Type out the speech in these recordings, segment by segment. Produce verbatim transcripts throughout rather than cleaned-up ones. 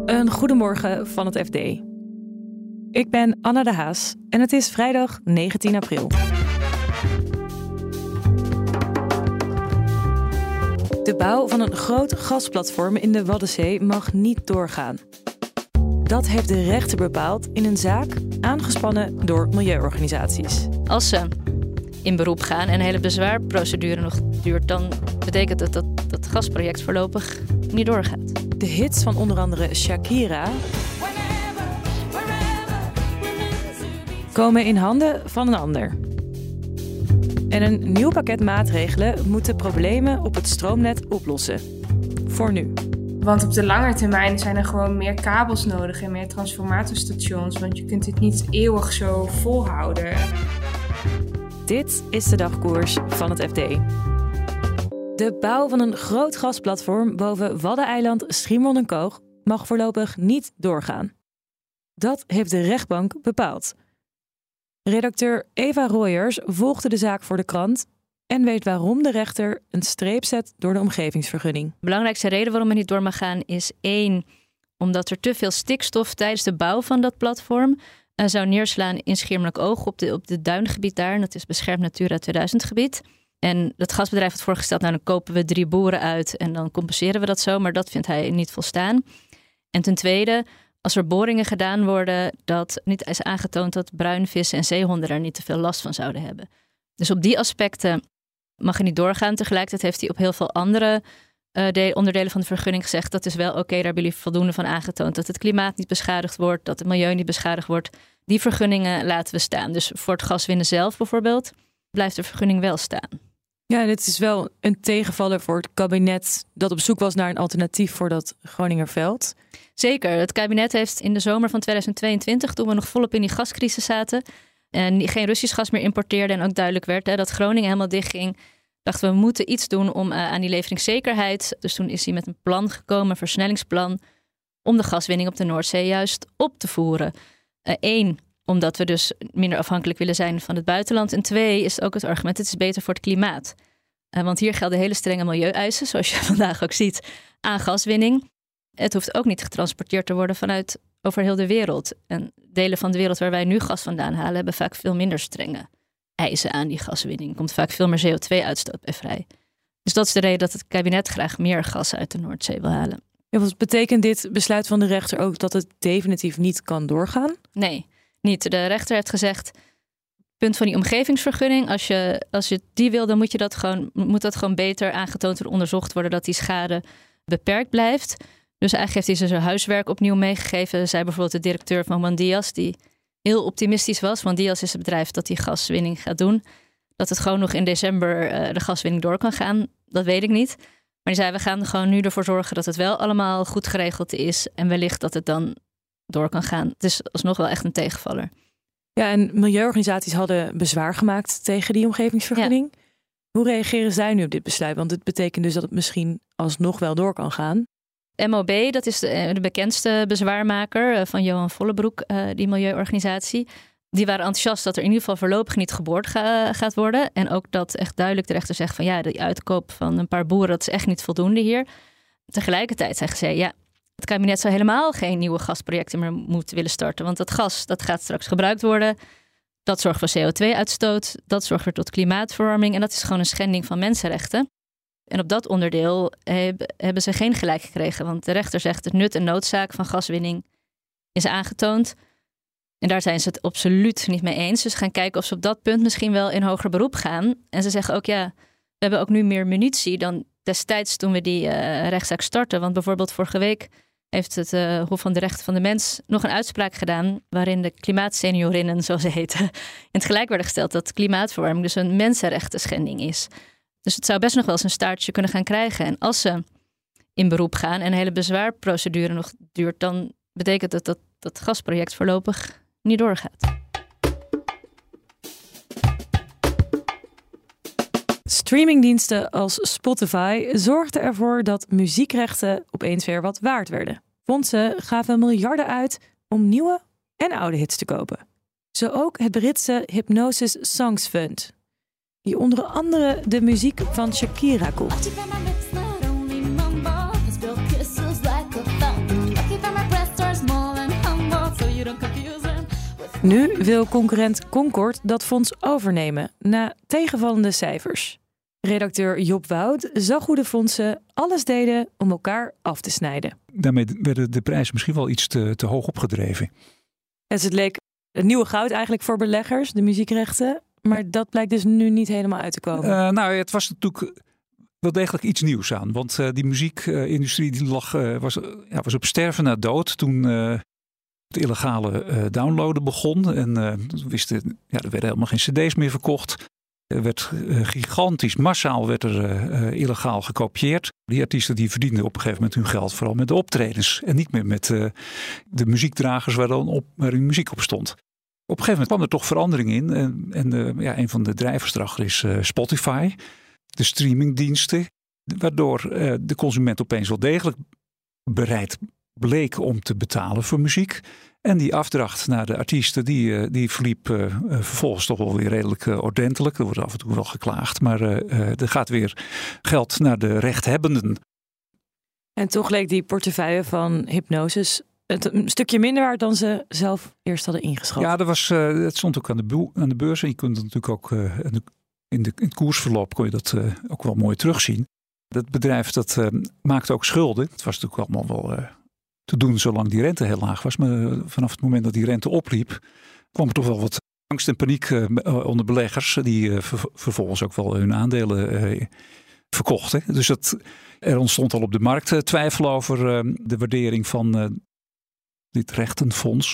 Een goedemorgen van het F D. Ik ben Anna de Haas en het is vrijdag negentien april. De bouw van een groot gasplatform in de Waddenzee mag niet doorgaan. Dat heeft de rechter bepaald in een zaak aangespannen door milieuorganisaties. Als ze in beroep gaan en een hele bezwaarprocedure nog duurt, dan betekent het dat dat gasproject voorlopig niet doorgaat. De hits van onder andere Shakira komen in handen van een ander. En een nieuw pakket maatregelen moet de problemen op het stroomnet oplossen. Voor nu. Want op de lange termijn zijn er gewoon meer kabels nodig en meer transformatorstations. Want je kunt dit niet eeuwig zo volhouden. Dit is de dagkoers van het F D. De bouw van een groot gasplatform boven Waddeneiland Schiermonnikoog mag voorlopig niet doorgaan. Dat heeft de rechtbank bepaald. Redacteur Eva Royers volgde de zaak voor de krant en weet waarom de rechter een streep zet door de omgevingsvergunning. De belangrijkste reden waarom het niet door mag gaan is één, omdat er te veel stikstof tijdens de bouw van dat platform uh, zou neerslaan in Schiermonnikoog op de, op de duingebied daar. En dat is beschermd Natura tweeduizend gebied. En het gasbedrijf had voorgesteld, nou dan kopen we drie boeren uit en dan compenseren we dat zo. Maar dat vindt hij niet volstaan. En ten tweede, als er boringen gedaan worden, dat niet is aangetoond dat bruinvissen en zeehonden er niet te veel last van zouden hebben. Dus op die aspecten mag hij niet doorgaan. Tegelijkertijd heeft hij op heel veel andere uh, de, onderdelen van de vergunning gezegd, dat is wel oké, okay, daar hebben jullie voldoende van aangetoond. Dat het klimaat niet beschadigd wordt, dat het milieu niet beschadigd wordt. Die vergunningen laten we staan. Dus voor het gaswinnen zelf bijvoorbeeld blijft de vergunning wel staan. Ja, dit is wel een tegenvaller voor het kabinet dat op zoek was naar een alternatief voor dat Groningerveld. Zeker. Het kabinet heeft in de zomer van tweeduizend tweeëntwintig, toen we nog volop in die gascrisis zaten en geen Russisch gas meer importeerden en ook duidelijk werd hè, dat Groningen helemaal dichtging, dachten we, we moeten iets doen om uh, aan die leveringszekerheid. Dus toen is hij met een plan gekomen, een versnellingsplan, om de gaswinning op de Noordzee juist op te voeren. Eén, uh, omdat we dus minder afhankelijk willen zijn van het buitenland. En twee is ook het argument, het is beter voor het klimaat. Uh, want hier gelden hele strenge milieueisen, zoals je vandaag ook ziet, aan gaswinning. Het hoeft ook niet getransporteerd te worden vanuit over heel de wereld. En delen van de wereld waar wij nu gas vandaan halen, hebben vaak veel minder strenge eisen aan die gaswinning. Er komt vaak veel meer C O twee uitstoot bij vrij. Dus dat is de reden dat het kabinet graag meer gas uit de Noordzee wil halen. Ja, wat betekent dit besluit van de rechter ook dat het definitief niet kan doorgaan? Nee, niet. De rechter heeft gezegd, punt van die omgevingsvergunning, als je, als je die wil, dan moet, je dat gewoon, moet dat gewoon beter aangetoond en onderzocht worden dat die schade beperkt blijft. Dus eigenlijk heeft hij ze zijn huiswerk opnieuw meegegeven. Zei bijvoorbeeld de directeur van Mandias, die heel optimistisch was. Mandias is het bedrijf dat die gaswinning gaat doen. Dat het gewoon nog in december uh, de gaswinning door kan gaan. Dat weet ik niet. Maar die zei, we gaan er gewoon nu ervoor zorgen dat het wel allemaal goed geregeld is. En wellicht dat het dan door kan gaan. Het is alsnog wel echt een tegenvaller. Ja, en milieuorganisaties hadden bezwaar gemaakt tegen die omgevingsvergunning. Ja. Hoe reageren zij nu op dit besluit? Want het betekent dus dat het misschien alsnog wel door kan gaan. M O B, dat is de, de bekendste bezwaarmaker van Johan Vollebroek, uh, die milieuorganisatie. Die waren enthousiast dat er in ieder geval voorlopig niet geboord ga, gaat worden. En ook dat echt duidelijk de rechter zegt van ja, de uitkoop van een paar boeren, dat is echt niet voldoende hier. Tegelijkertijd zeggen ze, ja, het kabinet zou helemaal geen nieuwe gasprojecten meer moeten willen starten. Want dat gas, dat gaat straks gebruikt worden. Dat zorgt voor C O twee uitstoot. Dat zorgt weer tot klimaatverwarming. En dat is gewoon een schending van mensenrechten. En op dat onderdeel heb, hebben ze geen gelijk gekregen. Want de rechter zegt het nut en noodzaak van gaswinning is aangetoond. En daar zijn ze het absoluut niet mee eens. Dus ze gaan kijken of ze op dat punt misschien wel in hoger beroep gaan. En ze zeggen ook ja, we hebben ook nu meer munitie dan destijds toen we die uh, rechtszaak starten. Want bijvoorbeeld vorige week heeft het uh, Hof van de Rechten van de Mens nog een uitspraak gedaan waarin de klimaatseniorinnen, zoals ze heten, in het gelijk werden gesteld dat klimaatverwarming dus een mensenrechtenschending is. Dus het zou best nog wel eens een staartje kunnen gaan krijgen. En als ze in beroep gaan en een hele bezwaarprocedure nog duurt, dan betekent het dat dat gasproject voorlopig niet doorgaat. Streamingdiensten als Spotify zorgden ervoor dat muziekrechten opeens weer wat waard werden. Fondsen gaven miljarden uit om nieuwe en oude hits te kopen. Zo ook het Britse Hypnosis Songs Fund, die onder andere de muziek van Shakira kocht. Nu wil concurrent Concord dat fonds overnemen na tegenvallende cijfers. Redacteur Job Woud zag hoe de fondsen alles deden om elkaar af te snijden. Daarmee werden de prijzen misschien wel iets te, te hoog opgedreven. Dus het leek het nieuwe goud eigenlijk voor beleggers, de muziekrechten. Maar dat blijkt dus nu niet helemaal uit te komen. Uh, nou, het was natuurlijk wel degelijk iets nieuws aan. Want uh, die muziekindustrie die lag, uh, was, uh, ja, was op sterven na dood toen uh, het illegale uh, downloaden begon. En uh, wisten, ja, er werden helemaal geen cd's meer verkocht. Er werd uh, gigantisch, massaal werd er uh, uh, illegaal gekopieerd. Die artiesten die verdienden op een gegeven moment hun geld vooral met de optredens. En niet meer met uh, de muziekdragers waar, dan op, waar hun muziek op stond. Op een gegeven moment kwam er toch verandering in. En, en uh, ja, een van de drijvers erachter is uh, Spotify. De streamingdiensten. Waardoor uh, de consument opeens wel degelijk bereid bleek om te betalen voor muziek. En die afdracht naar de artiesten, die, uh, die verliep uh, vervolgens toch wel weer redelijk uh, ordentelijk. Er wordt af en toe wel geklaagd. Maar uh, uh, er gaat weer geld naar de rechthebbenden. En toch leek die portefeuille van Hipgnosis het een stukje minder waard dan ze zelf eerst hadden ingeschat. Ja, dat, was, uh, dat stond ook aan de, boel, aan de beurs. En je kunt het natuurlijk ook uh, in, de, in, de, in het koersverloop kon je dat uh, ook wel mooi terugzien. Dat bedrijf dat uh, maakte ook schulden. Het was natuurlijk allemaal wel uh, te doen zolang die rente heel laag was. Maar uh, vanaf het moment dat die rente opliep, kwam er toch wel wat angst en paniek uh, onder beleggers. Die uh, ver, vervolgens ook wel hun aandelen uh, verkochten. Dus dat, er ontstond al op de markt uh, twijfel over uh, de waardering van uh, dit rechtenfonds.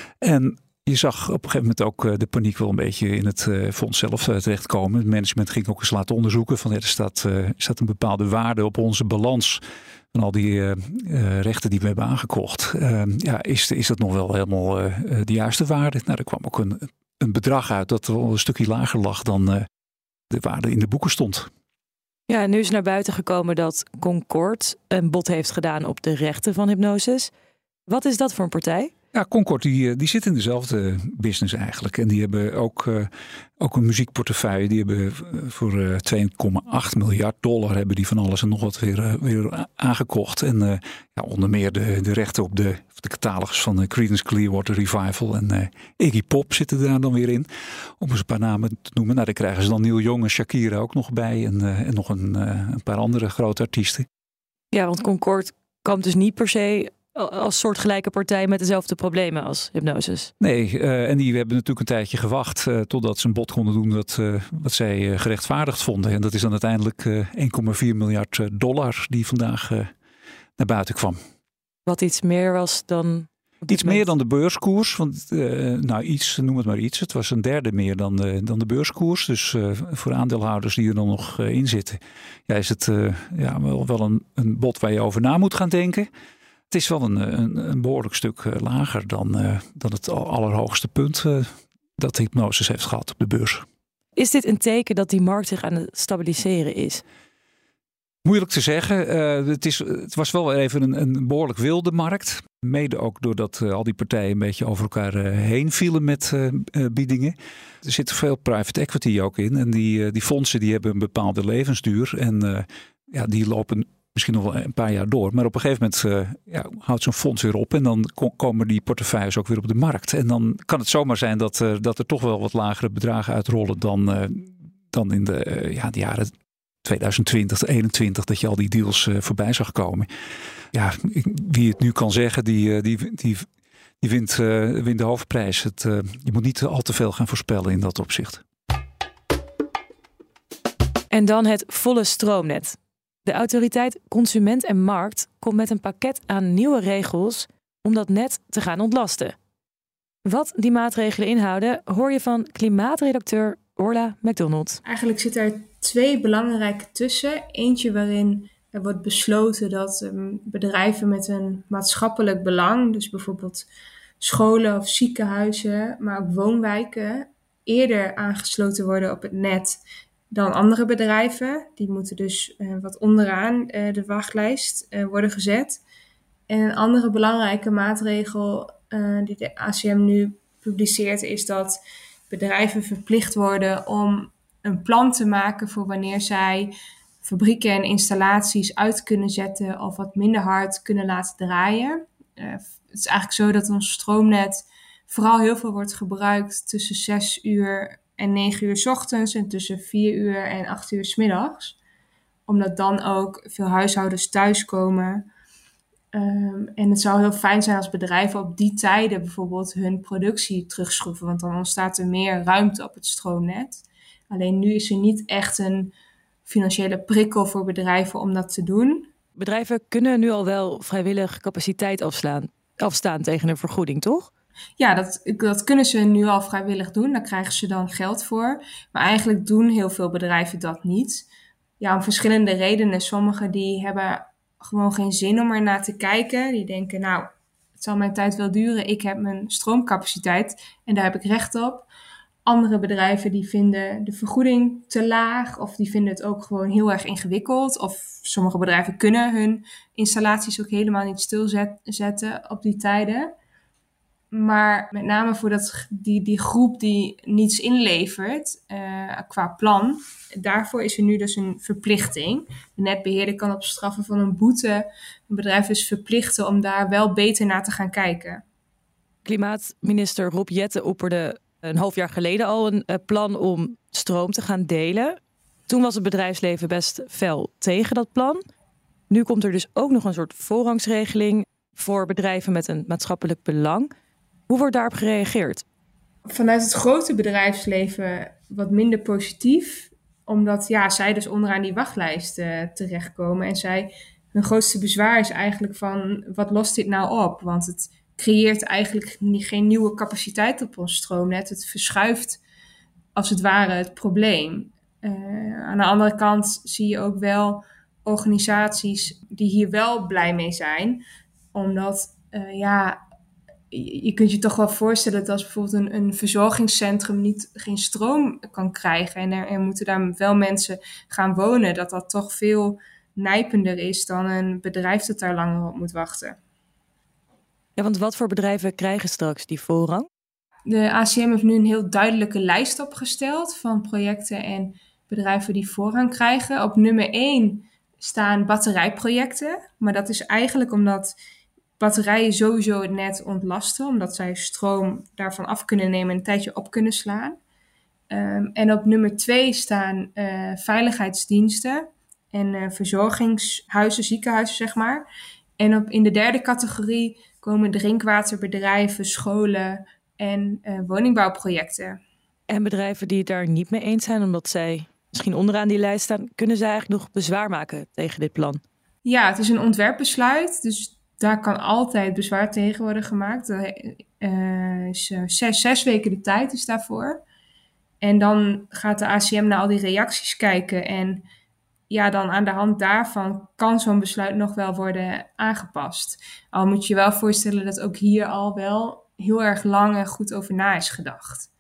En je zag op een gegeven moment ook uh, de paniek wel een beetje in het uh, fonds zelf uh, terechtkomen. Het management ging ook eens laten onderzoeken van ja, er staat, uh, staat een bepaalde waarde op onze balans van al die uh, uh, rechten die we hebben aangekocht. Uh, ja, is, is dat nog wel helemaal uh, de juiste waarde? Nou, er kwam ook een, een bedrag uit dat wel een stukje lager lag dan uh, de waarde in de boeken stond. Ja, nu is naar buiten gekomen dat Concord een bod heeft gedaan op de rechten van Hipgnosis. Wat is dat voor een partij? Ja, Concord die, die zit in dezelfde business eigenlijk. En die hebben ook, uh, ook een muziekportefeuille. Die hebben voor uh, twee komma acht miljard dollar hebben die van alles en nog wat weer, uh, weer aangekocht. En uh, ja, onder meer de, de rechten op de, de catalogus van uh, Creedence Clearwater Revival en uh, Iggy Pop zitten daar dan weer in. Om eens een paar namen te noemen. Nou, daar krijgen ze dan Neil Young en Shakira ook nog bij. En, uh, en nog een, uh, een paar andere grote artiesten. Ja, want Concord kwam dus niet per se als soortgelijke partij met dezelfde problemen als Hipgnosis. Nee, uh, en die hebben natuurlijk een tijdje gewacht uh, totdat ze een bod konden doen dat, uh, wat zij uh, gerechtvaardigd vonden. En dat is dan uiteindelijk uh, één komma vier miljard dollar die vandaag uh, naar buiten kwam. Wat iets meer was dan... Iets meer dan de beurskoers. Want, uh, nou, iets, noem het maar iets. Het was een derde meer dan de, dan de beurskoers. Dus uh, voor aandeelhouders die er dan nog uh, in zitten, ja, is het uh, ja, wel, wel een, een bod waar je over na moet gaan denken. Het is wel een, een, een behoorlijk stuk uh, lager dan, uh, dan het allerhoogste punt uh, dat Hipgnosis heeft gehad op de beurs. Is dit een teken dat die markt zich aan het stabiliseren is? Moeilijk te zeggen. Uh, het, is, het was wel even een, een behoorlijk wilde markt. Mede ook doordat uh, al die partijen een beetje over elkaar uh, heen vielen met uh, uh, biedingen. Er zit veel private equity ook in. En die, uh, die fondsen die hebben een bepaalde levensduur. En uh, ja, die lopen misschien nog wel een paar jaar door. Maar op een gegeven moment uh, ja, houdt zo'n fonds weer op. En dan ko- komen die portefeuilles ook weer op de markt. En dan kan het zomaar zijn dat, uh, dat er toch wel wat lagere bedragen uitrollen dan, uh, dan in de, uh, ja, de jaren twintig twintig, eenentwintig, dat je al die deals uh, voorbij zag komen. Ja, wie het nu kan zeggen, die, uh, die, die, die wint, uh, wint de hoofdprijs. Het, uh, je moet niet al te veel gaan voorspellen in dat opzicht. En dan het volle stroomnet. De autoriteit Consument en Markt komt met een pakket aan nieuwe regels om dat net te gaan ontlasten. Wat die maatregelen inhouden, hoor je van klimaatredacteur Orla McDonald. Eigenlijk zitten er twee belangrijke tussen. Eentje waarin er wordt besloten dat um, bedrijven met een maatschappelijk belang, dus bijvoorbeeld scholen of ziekenhuizen, maar ook woonwijken, eerder aangesloten worden op het net dan andere bedrijven. Die moeten dus uh, wat onderaan uh, de wachtlijst uh, worden gezet. En een andere belangrijke maatregel uh, die de A C M nu publiceert is dat bedrijven verplicht worden om een plan te maken voor wanneer zij fabrieken en installaties uit kunnen zetten of wat minder hard kunnen laten draaien. Uh, het is eigenlijk zo dat ons stroomnet vooral heel veel wordt gebruikt tussen zes uur en negen uur 's ochtends en tussen vier uur en acht uur 's middags. Omdat dan ook veel huishoudens thuiskomen. Um, en het zou heel fijn zijn als bedrijven op die tijden bijvoorbeeld hun productie terugschroeven. Want dan ontstaat er meer ruimte op het stroomnet. Alleen nu is er niet echt een financiële prikkel voor bedrijven om dat te doen. Bedrijven kunnen nu al wel vrijwillig capaciteit afslaan, afstaan tegen een vergoeding, toch? Ja, dat, dat kunnen ze nu al vrijwillig doen. Daar krijgen ze dan geld voor. Maar eigenlijk doen heel veel bedrijven dat niet. Ja, om verschillende redenen. Sommigen die hebben gewoon geen zin om er naar te kijken. Die denken, nou, het zal mijn tijd wel duren. Ik heb mijn stroomcapaciteit en daar heb ik recht op. Andere bedrijven die vinden de vergoeding te laag. Of die vinden het ook gewoon heel erg ingewikkeld. Of sommige bedrijven kunnen hun installaties ook helemaal niet stilzetten op die tijden. Maar met name voor dat, die, die groep die niets inlevert uh, qua plan, daarvoor is er nu dus een verplichting. De netbeheerder kan op straffen van een boete een bedrijf dus verplichten om daar wel beter naar te gaan kijken. Klimaatminister Rob Jetten opperde een half jaar geleden al een uh, plan om stroom te gaan delen. Toen was het bedrijfsleven best fel tegen dat plan. Nu komt er dus ook nog een soort voorrangsregeling voor bedrijven met een maatschappelijk belang. Hoe wordt daarop gereageerd? Vanuit het grote bedrijfsleven wat minder positief. Omdat ja, zij dus onderaan die wachtlijst uh, terechtkomen. En zij, hun grootste bezwaar is eigenlijk van, wat lost dit nou op? Want het creëert eigenlijk niet, geen nieuwe capaciteit op ons stroomnet. Het verschuift als het ware het probleem. Uh, aan de andere kant zie je ook wel organisaties die hier wel blij mee zijn. Omdat, uh, ja... Je kunt je toch wel voorstellen dat als bijvoorbeeld een, een verzorgingscentrum niet, geen stroom kan krijgen en er, er moeten daar wel mensen gaan wonen, dat dat toch veel nijpender is dan een bedrijf dat daar langer op moet wachten. Ja, want wat voor bedrijven krijgen straks die voorrang? De A C M heeft nu een heel duidelijke lijst opgesteld van projecten en bedrijven die voorrang krijgen. Op nummer één staan batterijprojecten, maar dat is eigenlijk omdat batterijen sowieso het net ontlasten, omdat zij stroom daarvan af kunnen nemen en een tijdje op kunnen slaan. Um, en op nummer twee staan uh, veiligheidsdiensten en uh, verzorgingshuizen, ziekenhuizen zeg maar. En op, in de derde categorie komen drinkwaterbedrijven, scholen en uh, woningbouwprojecten. En bedrijven die het daar niet mee eens zijn, omdat zij misschien onderaan die lijst staan, kunnen zij eigenlijk nog bezwaar maken tegen dit plan? Ja, het is een ontwerpbesluit, dus daar kan altijd bezwaar tegen worden gemaakt. Er uh, is uh, zes, zes weken de tijd is daarvoor. En dan gaat de A C M naar al die reacties kijken. En ja, dan aan de hand daarvan kan zo'n besluit nog wel worden aangepast. Al moet je wel voorstellen dat ook hier al wel heel erg lang en goed over na is gedacht.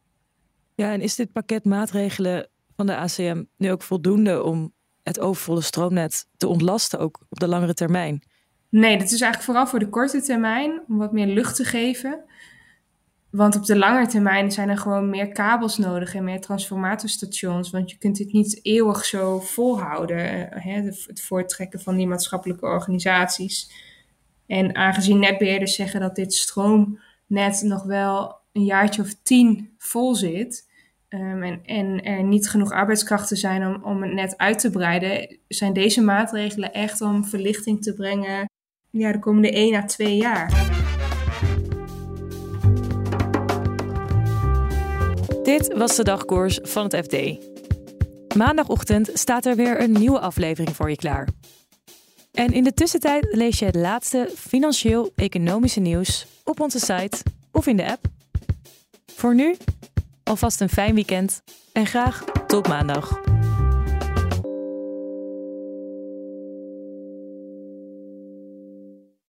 Ja, en is dit pakket maatregelen van de A C M nu ook voldoende om het overvolle stroomnet te ontlasten, ook op de langere termijn? Nee, dat is eigenlijk vooral voor de korte termijn, om wat meer lucht te geven. Want op de lange termijn zijn er gewoon meer kabels nodig en meer transformatorstations. Want je kunt dit niet eeuwig zo volhouden, hè, het voorttrekken van die maatschappelijke organisaties. En aangezien netbeheerders zeggen dat dit stroomnet nog wel een jaartje of tien vol zit, Um, en, en er niet genoeg arbeidskrachten zijn om, om het net uit te breiden, zijn deze maatregelen echt om verlichting te brengen ja, de komende één à twee jaar. Dit was de dagkoers van het F D. Maandagochtend staat er weer een nieuwe aflevering voor je klaar. En in de tussentijd lees je het laatste financieel-economische nieuws op onze site of in de app. Voor nu alvast een fijn weekend en graag tot maandag.